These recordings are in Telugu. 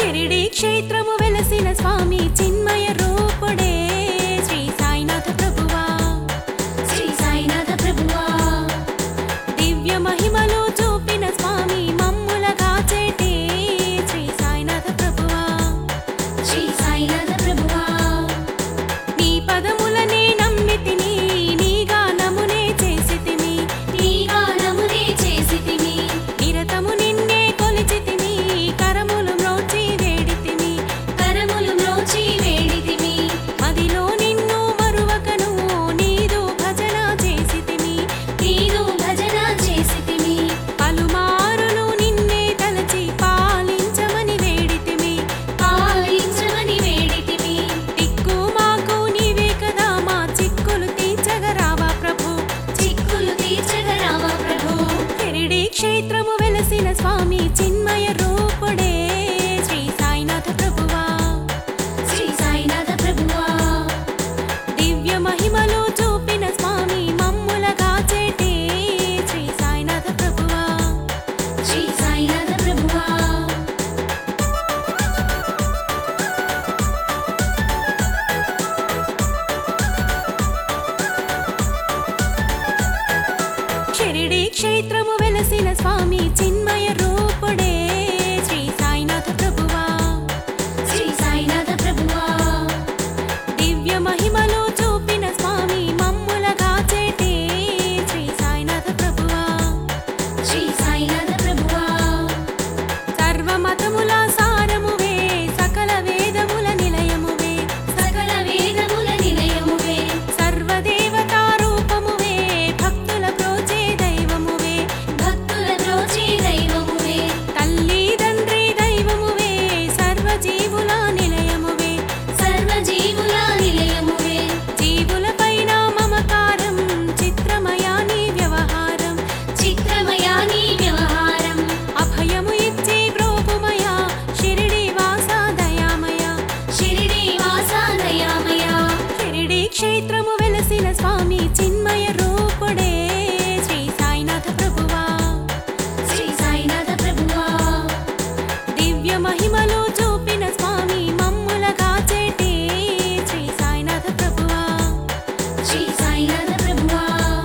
షిరిడి క్షేత్రము వెలసిన స్వామి చిన్మయ రూపుడే శ్రీ సాయినాథ ప్రభువా, శ్రీ సాయినాథ ప్రభువా. దివ్య మహిమలు చూపిన స్వామి మమ్ముల గాచేటి శ్రీ సాయినాథ ప్రభువా, శ్రీ సాయినాథ ప్రభువా. నీ పదములనే నమ్మితిని, నీ గానమునే చేసితిమి, నీ గానమునే చేసితిమి. నిరతము నిన్నే కొలిచితిమి, కరములు మ్రోచి వేడితిమి, కరములు మ్రోచి వేడితిమి. మదిలో నిన్ను మరువకను నీదు భజన చేసితిమి, నీదు భజన చేసితిమి. పలుమారులు నిన్నే తలచి పాలించమని వేడితిమి, పాలించమని వేడితిమి. దిక్కు మాకు నీవే కదా, మా చిక్కులు తీర్చగరావా ప్రభు, చిక్కులు తీర్చగరావా ప్రభు. షిరిడి క్షేత్రము వెలసిన స్వామి చిన్మయ రూపుడే శ్రీ సాయినాథ ప్రభువా, శ్రీ సాయినాథ ప్రభువా. దివ్య మహిమలు చూపిన స్వామి మమ్ముల గాచేటి శ్రీ సాయినాథ ప్రభువా, శ్రీ సాయినాథ ప్రభువా. షిరిడి క్షేత్రము వెలసిన స్వామి చిన్మయ రూపుడే శ్రీ సాయినాథ ప్రభువా, శ్రీ సాయినాథ ప్రభువా. దివ్య మహిమలు చూపిన స్వామి మమ్ముల గాచేటి శ్రీ సాయినాథ ప్రభువా, శ్రీ సాయినాథ ప్రభువా. సర్వమతముల సారమువే, సకల వేదముల నిలయమువే, సకల వేదముల నిలయమువే. సర్వదేవతా రూపమువే, భక్తుల బ్రోచే దైవమువే, భక్తుల బ్రోచే దైవమువే. తల్లి తండ్రి దైవమువే, సర్వజీవుల నిలయమువే, సర్వజీవుల నిలయమువే. జీవులపైన మమకారం, చిత్రమయా నీ వ్యవహారం, చిత్రమయా నీ వ్యవహారం. అభయము ఇచ్చి బ్రోపుమయా, షిరిడి వాస దయామయ, షిరిడి వాస దయామయ. షిరిడి క్షేత్రము వెలసిన స్వామి చిన్మయ రూపుడే శ్రీ సాయినాథ ప్రభువా, శ్రీ సాయినాథ ప్రభువా. దివ్య మహిమలు చూపిన స్వామి మమ్ముల గాచేటి శ్రీ సాయినాథ ప్రభువా, శ్రీ సాయినాథ ప్రభువా.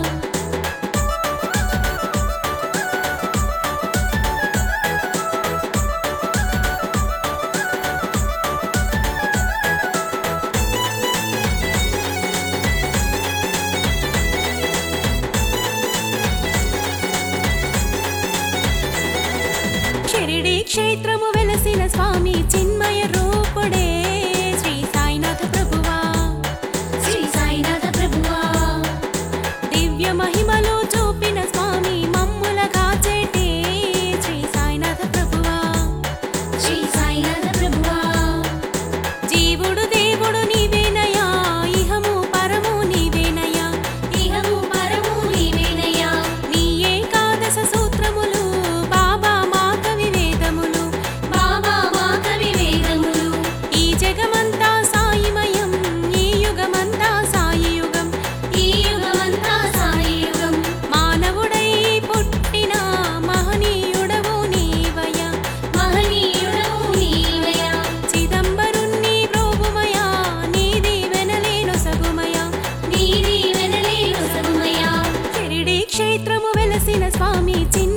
షిరిడి క్షేత్రము వెలసిన స్వామి చిన్మయ రూపుడే శ్రీ సాయినాథ ప్రభువా, శ్రీ సాయినాథ ప్రభువా. దివ్య మహిమలు చూపిన స్వామి మమ్ముల గాచేటి శ్రీ సాయినాథ ప్రభువా, శ్రీ సాయినాథ ప్రభువా. జీవుడు దేవుడు నీవేనయా, ఇహము పరము నీవేనయా, ఇహము పరము నీవేనయా. నీ ఏకాదశ సూత్రములు బాబా మా కవి వేదములు, బాబా మా కవి వేదములు. ఈ జగమంతా సాయిమయం, ఈ యుగమంతా సాయి యుగం, ఈ యుగమంతా సాయి యుగం. మానవుడై పుట్టిన మహనీయుడవు నీవయ, మహనీయుడవు నీవయ. చిదంబరుణ్ణి బ్రోవుమయా, నీ దీవెనలే నొసగుమయా, నీ దీవెనలే నొసగుమయా. షిరిడి క్షేత్రము వెలసిన స్వామి చిన్మయ